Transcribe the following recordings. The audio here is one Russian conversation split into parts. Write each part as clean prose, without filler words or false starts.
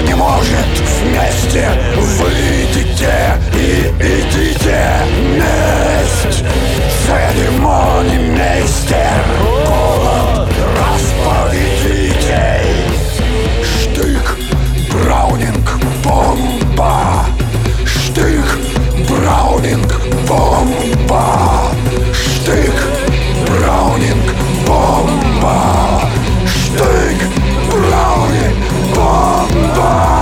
не может вместе. Выйдите и идите. Месть, церемонимейстер, голод расповедитель. Штык, Браунинг, бомба. Штык, Браунинг, бомба. Штык, Браунинг, бомба. Штык, Браунинг, бомба.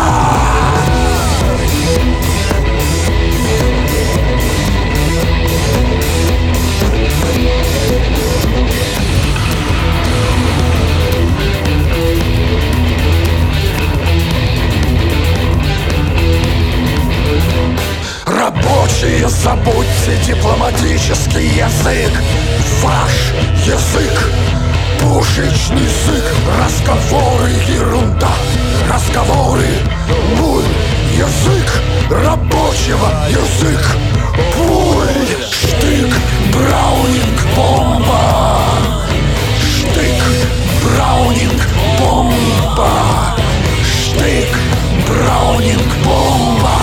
Рабочие, забудьте дипломатический язык. Ваш язык — пушечный язык. Разговоры — ерунда, разговоры — нуль. Язык рабочего, язык пуль. Штык, Браунинг, бомба. Штык, Браунинг, бомба. Штык, Браунинг, бомба.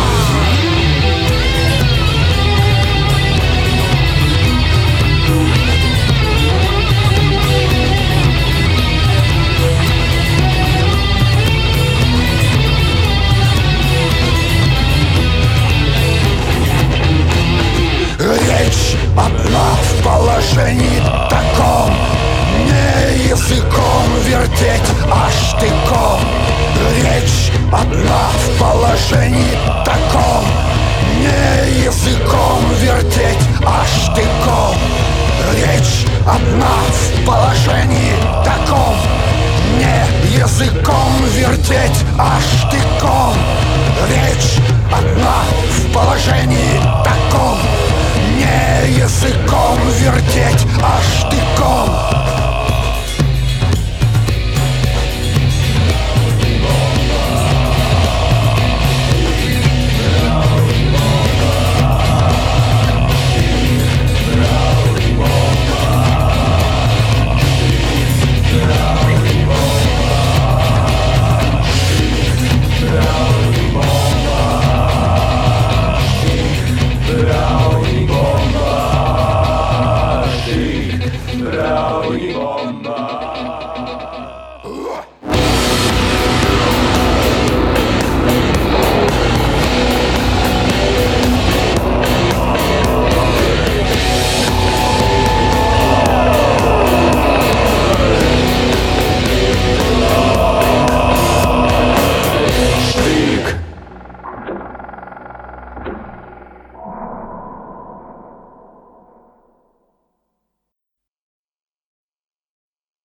Речь одна в положении таком. Не языком вертеть, а штыком. Речь одна в положении таком. Не языком вертеть, а штыком. Речь одна в положении таком. Не языком вертеть, а штыком. Речь одна в положении таком. Не языком вертеть, а штыком.